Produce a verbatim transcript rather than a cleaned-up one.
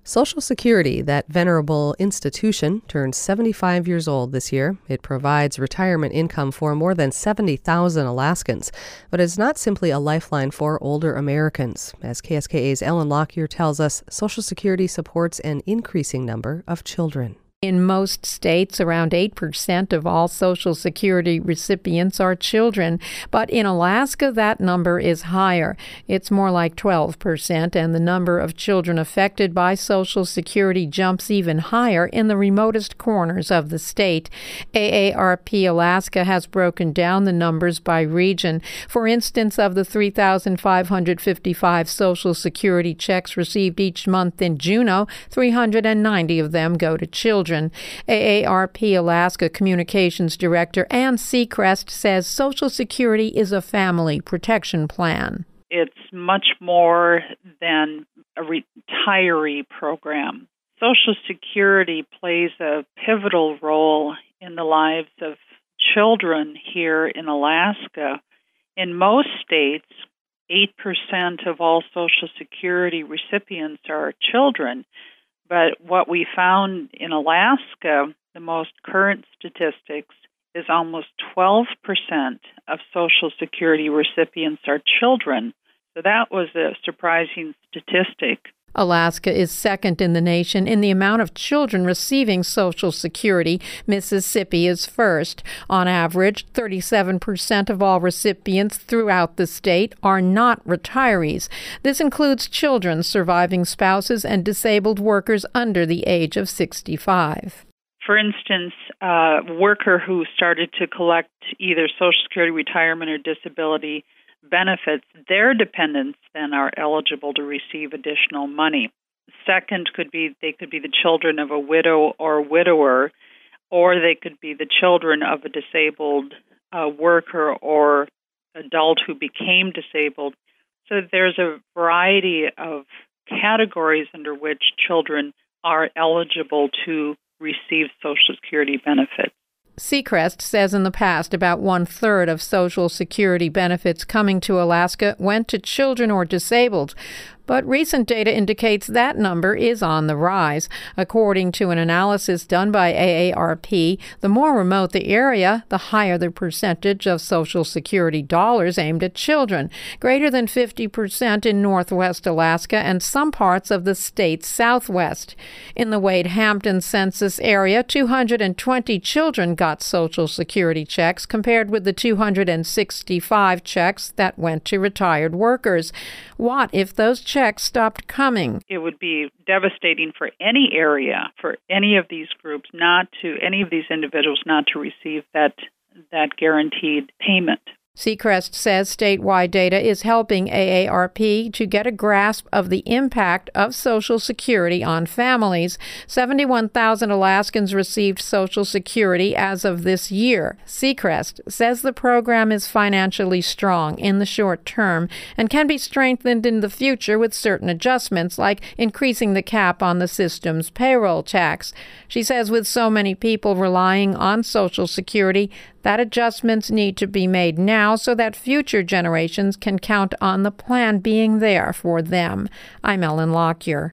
Social Security, that venerable institution, turns seventy-five years old this year. It provides retirement income for more than seventy thousand Alaskans, but it's not simply a lifeline for older Americans. As K S K A's Ellen Lockyer tells us, Social Security supports an increasing number of children. In most states, around eight percent of all Social Security recipients are children, but in Alaska, that number is higher. It's more like twelve percent, and the number of children affected by Social Security jumps even higher in the remotest corners of the state. A A R P Alaska has broken down the numbers by region. For instance, of the three thousand five hundred fifty-five Social Security checks received each month in Juneau, three hundred ninety of them go to children. A A R P Alaska Communications Director Ann Seacrest says Social Security is a family protection plan. It's much more than a retiree program. Social Security plays a pivotal role in the lives of children here in Alaska. In most states, eight percent of all Social Security recipients are children. But what we found in Alaska, the most current statistics, is almost twelve percent of Social Security recipients are children. So that was a surprising statistic. Alaska is second in the nation in the amount of children receiving Social Security. Mississippi is first. On average, thirty-seven percent of all recipients throughout the state are not retirees. This includes children, surviving spouses, and disabled workers under the age of sixty-five. For instance, a worker who started to collect either Social Security, retirement, or disability benefits, their dependents then are eligible to receive additional money. Second could be they could be the children of a widow or widower, or they could be the children of a disabled uh, worker or adult who became disabled. So there's a variety of categories under which children are eligible to receive Social Security benefits. Seacrest says in the past about one-third of Social Security benefits coming to Alaska went to children or disabled. But recent data indicates that number is on the rise. According to an analysis done by A A R P, the more remote the area, the higher the percentage of Social Security dollars aimed at children, greater than fifty percent in northwest Alaska and some parts of the state's southwest. In the Wade-Hampton census area, two hundred twenty children got Social Security checks compared with the two hundred sixty-five checks that went to retired workers. What if those checks stopped coming? It would be devastating for any area, for any of these groups, not to, any of these individuals not to receive that, that guaranteed payment. Seacrest says statewide data is helping A A R P to get a grasp of the impact of Social Security on families. seventy-one thousand Alaskans received Social Security as of this year. Seacrest says the program is financially strong in the short term and can be strengthened in the future with certain adjustments, like increasing the cap on the system's payroll tax. She says with so many people relying on Social Security, that adjustments need to be made now so that future generations can count on the plan being there for them. I'm Ellen Lockyer.